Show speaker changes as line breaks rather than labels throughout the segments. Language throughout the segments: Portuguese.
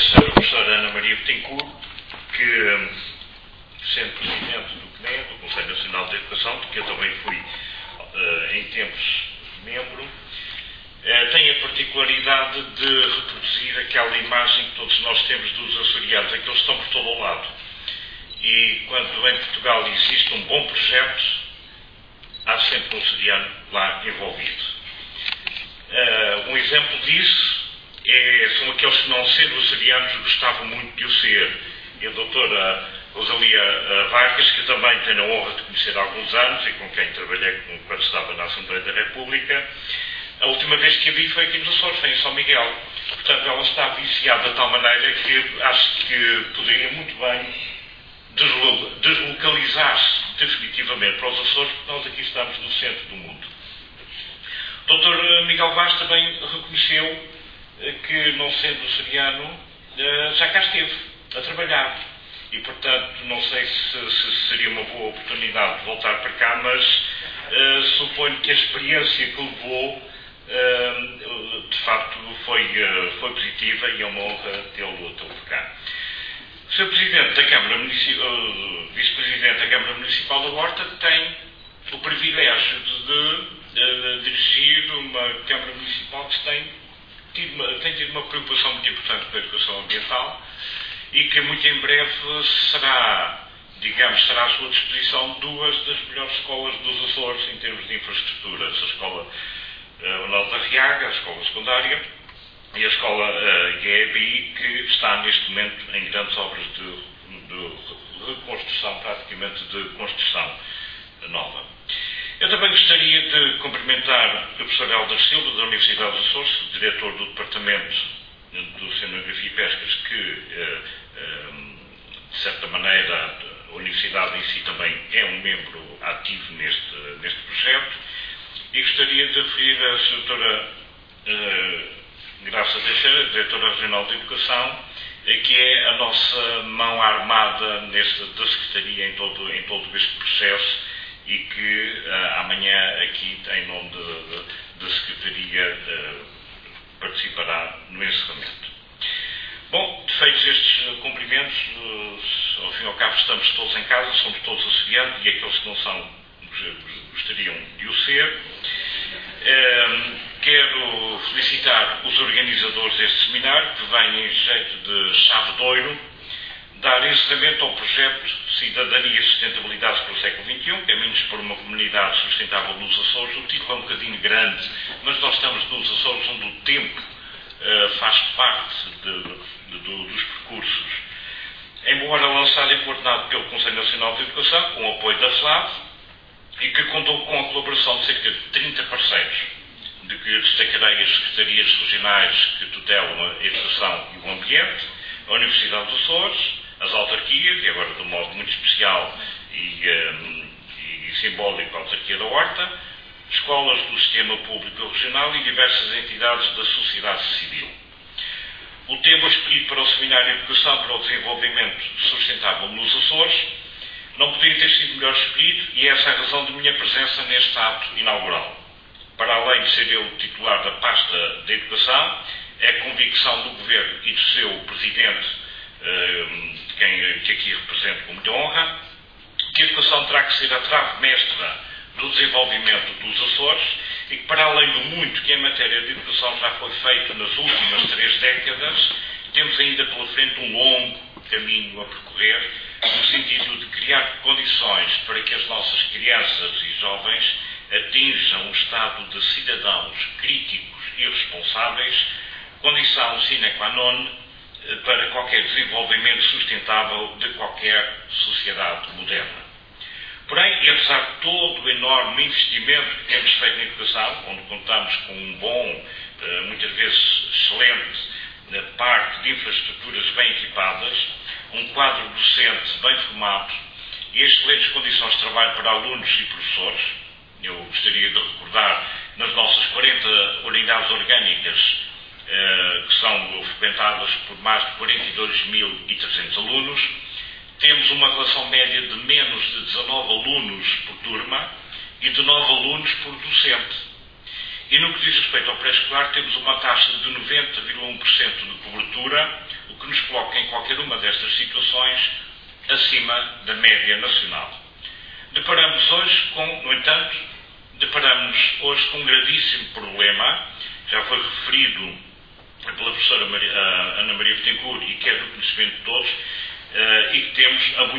Sra. Professora Ana Maria Betancourt, que, sendo Presidente do CNE, do Conselho Nacional de Educação, de que eu também fui, em tempos, membro, tem a particularidade de reproduzir aquela imagem que todos nós temos dos açorianos, é que eles estão por todo o lado. E quando em Portugal existe um bom projeto, há sempre um açoriano lá envolvido. Um exemplo disso são aqueles que, não sendo açorianos, gostavam muito de o ser. E a doutora Rosalia Vargas, que também tenho a honra de conhecer há alguns anos e com quem trabalhei quando estava na Assembleia da República, a última vez que a vi foi aqui nos Açores, foi em São Miguel. Portanto, ela está viciada de tal maneira que acho que poderia muito bem deslocalizar-se definitivamente para os Açores, porque nós aqui estamos no centro do mundo. O Dr. Miguel Vaz também reconheceu que, não sendo açoriano, já cá esteve a trabalhar. E, portanto, não sei se seria uma boa oportunidade de voltar para cá, mas suponho que a experiência que levou, de facto, foi positiva e é uma honra tê-lo cá. O Sr. Presidente da Câmara Municipal, Vice-Presidente da Câmara Municipal da Horta, tem o privilégio de dirigir uma Câmara Municipal que tem tido uma preocupação muito importante com a educação ambiental e que muito em breve será à sua disposição duas das melhores escolas dos Açores em termos de infraestruturas. A Escola Manuel da Riaga, a Escola Secundária, e a Escola GEBI, que está neste momento em grandes obras de reconstrução, praticamente de construção nova. Eu também gostaria de cumprimentar o professor Helder Silva, da Universidade dos Açores, diretor do Departamento de Oceanografia e Pescas, que, de certa maneira, a Universidade em si também é um membro ativo neste projeto, e gostaria de referir a Sra. Graça Teixeira, Diretora Regional de Educação, que é a nossa mão armada da Secretaria em todo este processo e que amanhã aqui, em nome da Secretaria, participará no encerramento. Bom, feitos estes cumprimentos, ao fim e ao cabo estamos todos em casa, somos todos açorianos e aqueles que não são gostariam de o ser. Quero felicitar os organizadores deste seminário, que vem em jeito de chave de ouro, dar encerramento ao projeto Cidadania e Sustentabilidade para o século XXI, Caminhos para uma Comunidade Sustentável nos Açores. O título é um bocadinho grande, mas nós estamos nos Açores onde o tempo faz parte dos percursos. Embora lançado e coordenado pelo Conselho Nacional de Educação, com o apoio da FLAD, e que contou com a colaboração de cerca de 30 parceiros, de que destacarei as secretarias regionais que tutelam a educação e o ambiente, a Universidade dos Açores, as autarquias, e agora de um modo muito especial e simbólico a autarquia da Horta, escolas do sistema público regional e diversas entidades da sociedade civil. O tema escolhido para o Seminário de Educação para o Desenvolvimento Sustentável nos Açores não poderia ter sido melhor escolhido e essa é a razão de minha presença neste ato inaugural. Para além de ser eu titular da pasta da Educação, é a convicção do Governo e do seu Presidente, que aqui represento com muita honra, que a educação terá que ser a trave mestra do desenvolvimento dos Açores e que, para além do muito que em matéria de educação já foi feito nas últimas 3 décadas, temos ainda pela frente um longo caminho a percorrer, no sentido de criar condições para que as nossas crianças e jovens atinjam um estado de cidadãos críticos e responsáveis, condição sine qua non para qualquer desenvolvimento sustentável de qualquer sociedade moderna. Porém, e apesar de todo o enorme investimento que temos feito na educação, onde contamos com um bom, muitas vezes excelente, parque de infraestruturas bem equipadas, um quadro docente bem formado e excelentes condições de trabalho para alunos e professores. Eu gostaria de recordar nas nossas 40 unidades orgânicas que são frequentadas por mais de 42.300 alunos, temos uma relação média de menos de 19 alunos por turma e de 9 alunos por docente. E no que diz respeito ao pré-escolar, temos uma taxa de 90,1% de cobertura, o que nos coloca em qualquer uma destas situações acima da média nacional. No entanto, deparamos-nos hoje com um gravíssimo problema, já foi referido pela professora Ana Maria Bittencourt e que é do conhecimento de todos, e que temos a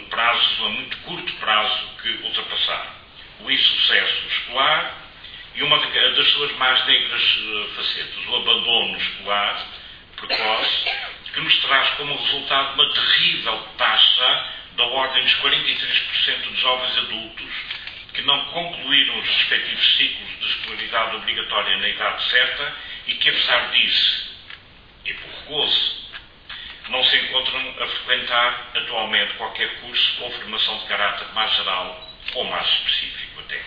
muito curto prazo, que ultrapassar. O insucesso escolar e uma das suas mais negras facetas, o abandono escolar precoce, que nos traz como resultado uma terrível taxa da ordem dos 43% de jovens adultos que não concluíram os respectivos ciclos de escolaridade obrigatória na idade certa e que, apesar disso, e por gozo, não se encontram a frequentar atualmente qualquer curso ou formação de caráter mais geral ou mais específico até.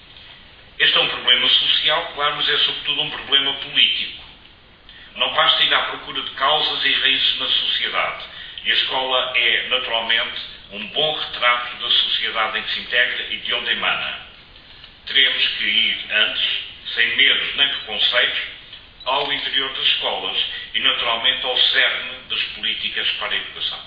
Este é um problema social, claro, mas é sobretudo um problema político. Não basta ir à procura de causas e raízes na sociedade. E a escola é, naturalmente, um bom retrato da sociedade em que se integra e de onde emana. Teremos que ir antes, sem medos nem preconceitos, ao interior das escolas e, naturalmente, ao cerne das políticas para a educação.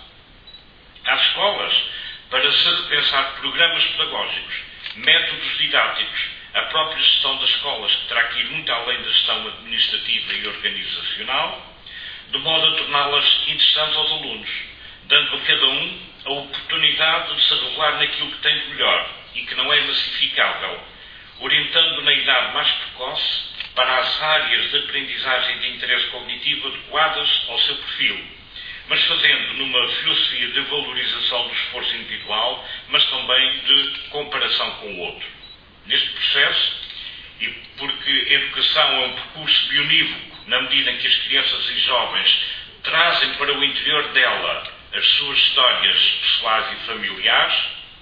Às escolas, para se repensar programas pedagógicos, métodos didáticos, a própria gestão das escolas, que terá que ir muito além da gestão administrativa e organizacional, de modo a torná-las interessantes aos alunos, dando a cada um a oportunidade de se revelar naquilo que tem de melhor e que não é massificável, orientando na idade mais precoce para as áreas de aprendizagem de interesse cognitivo adequadas ao seu perfil, mas fazendo numa filosofia de valorização do esforço individual, mas também de comparação com o outro. Neste processo, e porque a educação é um percurso bionívoco, na medida em que as crianças e jovens trazem para o interior dela as suas histórias pessoais e familiares,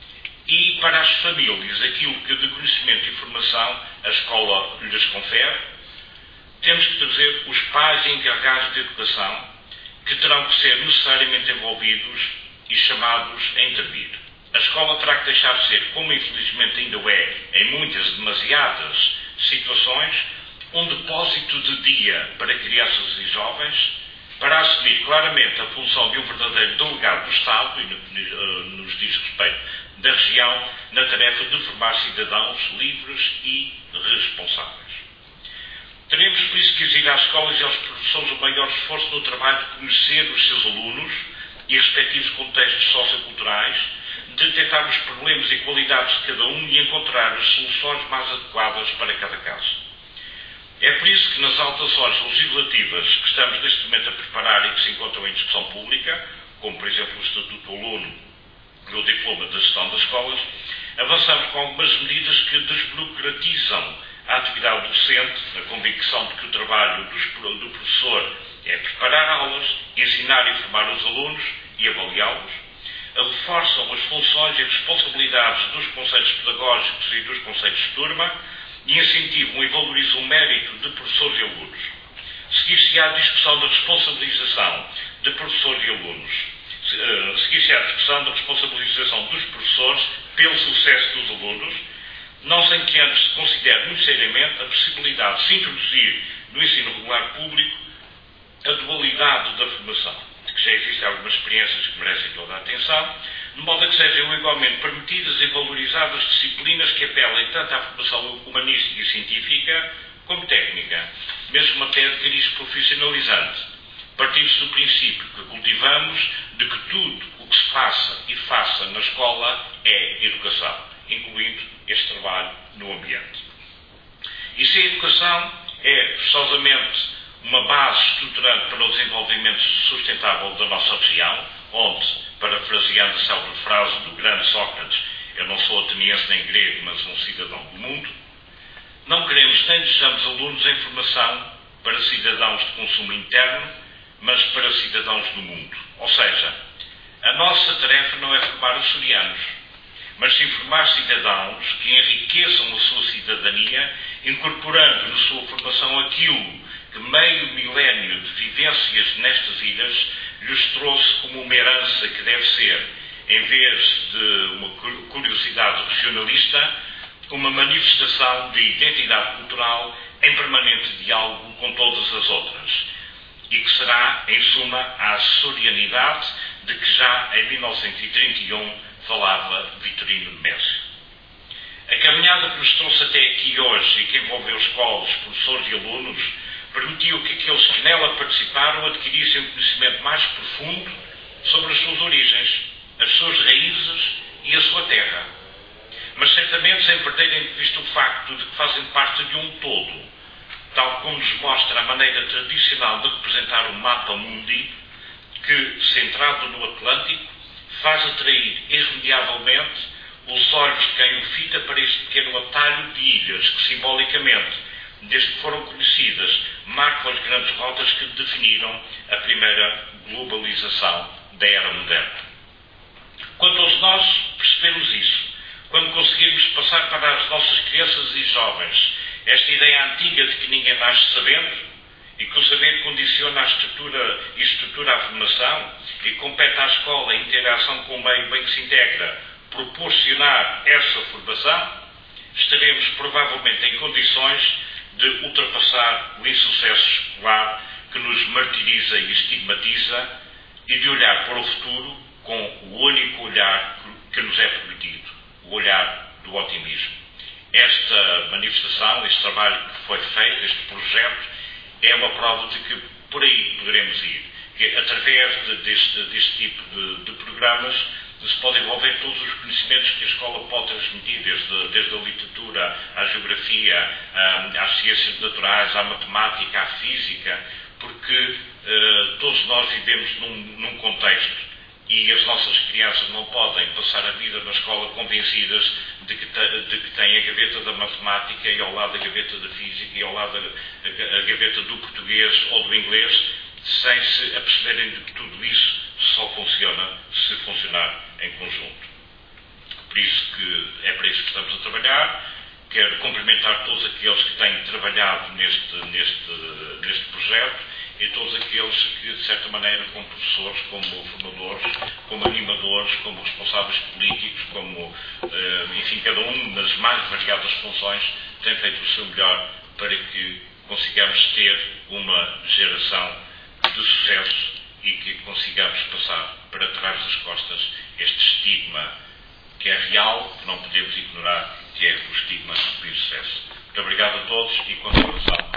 e para as famílias aquilo que de conhecimento e formação a escola lhes confere, temos que trazer os pais encarregados de educação, que terão que ser necessariamente envolvidos e chamados a intervir. A escola terá que deixar de ser, como infelizmente ainda o é, em muitas, demasiadas situações, um depósito de dia para crianças e jovens, para assumir claramente a função de um verdadeiro delegado do Estado, e nos diz respeito da região, na tarefa de formar cidadãos livres e responsáveis. Teremos, por isso, que exigir às escolas e aos professores o maior esforço no trabalho de conhecer os seus alunos e respectivos contextos socioculturais, detectar os problemas e qualidades de cada um e encontrar as soluções mais adequadas para cada caso. É por isso que nas alterações legislativas que estamos neste momento a preparar e que se encontram em discussão pública, como por exemplo o Estatuto do Aluno e o Diploma da Gestão das Escolas, avançamos com algumas medidas que desburocratizam a atividade docente, na convicção de que o trabalho do professor é preparar aulas, ensinar e formar os alunos e avaliá-los, reforçam as funções e responsabilidades dos conselhos pedagógicos e dos conselhos de turma e incentivam e valorizam o mérito de professores e alunos. Seguir-se-á a discussão da responsabilização de professores e alunos. Seguir-se-á a discussão da responsabilização dos professores pelo sucesso dos alunos, não sem que antes se considere muito seriamente a possibilidade de se introduzir no ensino regular público a dualidade da formação, de que já existem algumas experiências que merecem toda a atenção, de modo a que sejam igualmente permitidas e valorizadas disciplinas que apelem tanto à formação humanística e científica como técnica, mesmo até de cariz profissionalizante, partindo-se do princípio que cultivamos de que tudo o que se faça e faça na escola é educação, incluindo este trabalho no ambiente. E se a educação é, forçosamente, uma base estruturante para o desenvolvimento sustentável da nossa região, onde, parafraseando a célebre frase do grande Sócrates, eu não sou ateniense nem grego, mas um cidadão do mundo, não queremos nem desejamos alunos em formação para cidadãos de consumo interno, mas para cidadãos do mundo. Ou seja, a nossa tarefa não é formar açorianos, mas sim formar cidadãos que enriqueçam a sua cidadania, incorporando na sua formação aquilo que meio milénio de vivências nestas ilhas lhes trouxe como uma herança que deve ser, em vez de uma curiosidade regionalista, uma manifestação de identidade cultural em permanente diálogo com todas as outras. e que será, em suma, a açorianidade de que já em 1931 falava Vitorino de Médio. A caminhada que nos trouxe até aqui hoje e que envolveu escolas, professores e alunos permitiu que aqueles que nela participaram adquirissem um conhecimento mais profundo sobre as suas origens, as suas raízes e a sua terra. Mas certamente sem perderem de vista o facto de que fazem parte de um todo, tal como nos mostra a maneira tradicional de representar o mapa mundi, que, centrado no Atlântico, faz atrair irremediavelmente os olhos de quem o fita para este pequeno atalho de ilhas que, simbolicamente, desde que foram conhecidas, marcam as grandes rotas que definiram a primeira globalização da era moderna. Quanto aos nós percebemos isso, quando conseguirmos passar para as nossas crianças e jovens esta ideia antiga de que ninguém nasce sabendo e que o saber condiciona a estrutura a formação e compete à escola em interação com o meio bem que se integra proporcionar essa formação, estaremos provavelmente em condições de ultrapassar o insucesso escolar que nos martiriza e estigmatiza e de olhar para o futuro com o único olhar que nos é permitido, o olhar do otimismo. Esta manifestação, este trabalho que foi feito, este projeto, é uma prova de que por aí poderemos ir, que através deste tipo de programas se podem envolver todos os conhecimentos que a escola pode transmitir, desde a literatura, à geografia, às ciências naturais, à matemática, à física, porque todos nós vivemos num contexto e as nossas crianças não podem passar a vida na escola convencidas de que têm a gaveta da matemática e ao lado a gaveta da física e ao lado a gaveta do português ou do inglês, sem se aperceberem de que tudo isso só funciona se funcionar em conjunto. Por isso que é para isso que estamos a trabalhar. Quero cumprimentar todos aqueles que têm trabalhado neste projeto e todos aqueles que, de certa maneira, como professores, como formadores, como animadores, como responsáveis políticos, como, enfim, cada um nas mais variadas funções, tem feito o seu melhor para que consigamos ter uma geração de sucesso e que consigamos passar para trás das costas este estigma que é real, que não podemos ignorar, que é o estigma do insucesso. Muito obrigado a todos e continuação.